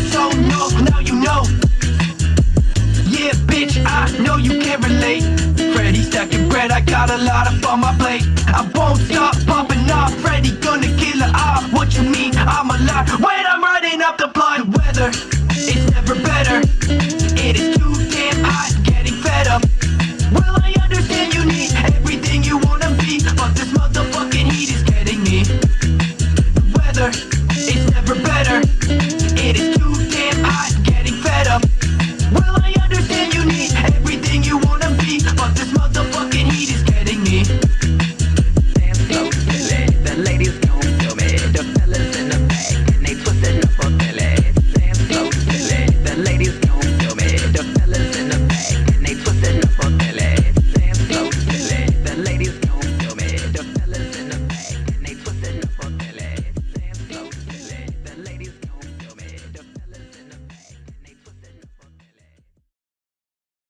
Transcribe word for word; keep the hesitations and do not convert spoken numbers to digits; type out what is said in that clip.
so no, now you know. Yeah, bitch, I know you can't relate. Freddy stacking bread, I got a lot up on my plate. I won't stop popping off, Freddy gonna kill her off. What you mean, I'm alive when I'm riding up the blood. The weather, it's never better.